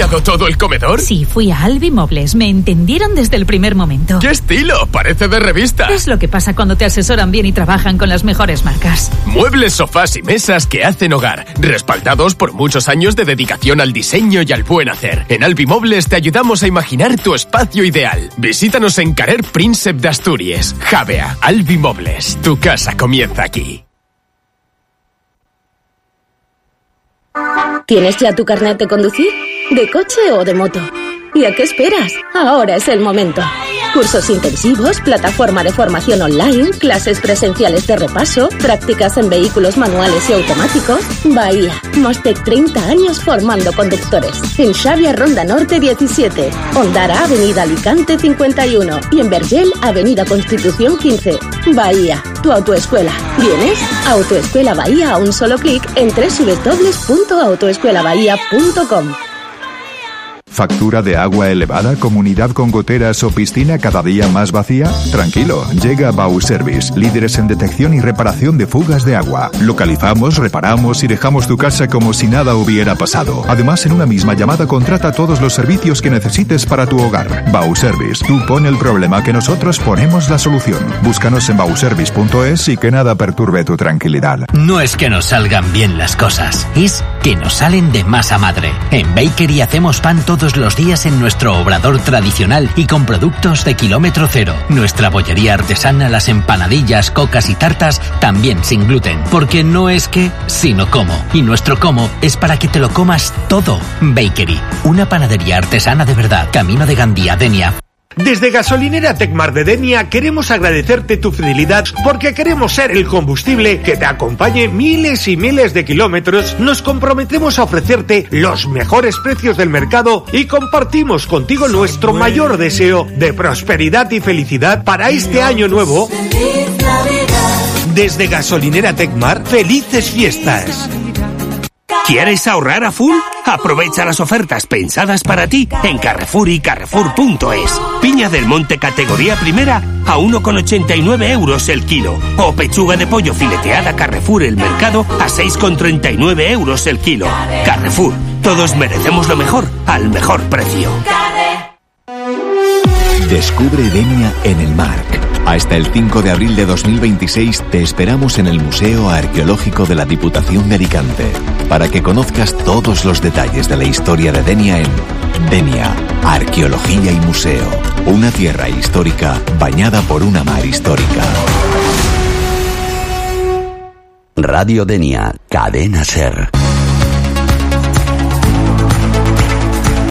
cambiado todo el comedor? Sí, fui a Albi Mobles. Me entendieron desde el primer momento. ¡Qué estilo! Parece de revista. Es lo que pasa cuando te asesoran bien y trabajan con las mejores marcas. Muebles, sofás y mesas que hacen hogar. Respaldados por muchos años de dedicación al diseño y al buen hacer. En Albi Mobles te ayudamos a imaginar tu espacio ideal. Visítanos en Carrer Príncep de Asturias. Javea, Albi Mobles. Tu casa comienza aquí. ¿Tienes ya tu carnet de conducir? ¿De coche o de moto? ¿Y a qué esperas? Ahora es el momento. Cursos intensivos, plataforma de formación online, clases presenciales de repaso, prácticas en vehículos manuales y automáticos. Bahía, más de 30 años formando conductores. En Xavia Ronda Norte 17, Ondara Avenida Alicante 51 y en Vergel Avenida Constitución 15. Bahía, tu autoescuela. ¿Vienes? Autoescuela Bahía a un solo clic en www.autoescuelabahía.com. ¿Factura de agua elevada, comunidad con goteras o piscina cada día más vacía? Tranquilo, llega Bauservice, líderes en detección y reparación de fugas de agua. Localizamos, reparamos y dejamos tu casa como si nada hubiera pasado. Además, en una misma llamada contrata todos los servicios que necesites para tu hogar. Bauservice, tú pon el problema que nosotros ponemos la solución. Búscanos en bauservice.es y que nada perturbe tu tranquilidad. No es que nos salgan bien las cosas, es que nos salen de masa madre. En Bakery hacemos pan todos los días en nuestro obrador tradicional y con productos de kilómetro cero. Nuestra bollería artesana, las empanadillas, cocas y tartas también sin gluten. Porque no es que, sino cómo. Y nuestro cómo es para que te lo comas todo. Bakery, una panadería artesana de verdad. Camino de Gandía, Denia. Desde Gasolinera Tecmar de Denia queremos agradecerte tu fidelidad porque queremos ser el combustible que te acompañe miles y miles de kilómetros. Nos comprometemos a ofrecerte los mejores precios del mercado y compartimos contigo nuestro mayor deseo de prosperidad y felicidad para este año nuevo. Desde Gasolinera Tecmar, felices fiestas. ¿Quieres ahorrar a full? Aprovecha las ofertas pensadas para ti en Carrefour y Carrefour.es. Piña del Monte categoría primera a 1,89 euros el kilo. O pechuga de pollo fileteada Carrefour El Mercado a 6,39 euros el kilo. Carrefour, todos merecemos lo mejor al mejor precio. Descubre Denia en el Marc. Hasta el 5 de abril de 2026 te esperamos en el Museo Arqueológico de la Diputación de Alicante para que conozcas todos los detalles de la historia de Denia en Denia, Arqueología y Museo. Una tierra histórica bañada por una mar histórica. Radio Denia, Cadena SER.